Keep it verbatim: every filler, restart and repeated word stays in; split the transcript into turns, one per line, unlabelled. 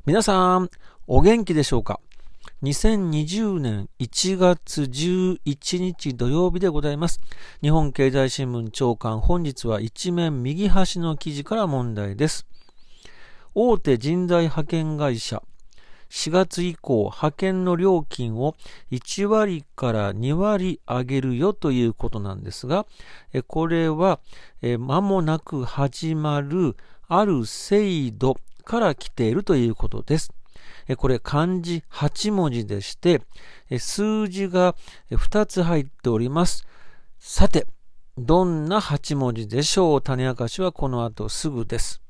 皆さん、お元気でしょうか？にせんにじゅうねんいちがつじゅういちにち土曜日でございます。日本経済新聞朝刊、本日は一面右端の記事から問題です。大手人材派遣会社、しがつ以降、派遣の料金をいちわりからにわり上げるよということなんですが、これは間もなく始まるある制度から来ているということです。これ漢字はちもじでして、数字がふたつ入っております。さて、どんなはちもじでしょう？種明かしはこの後すぐです。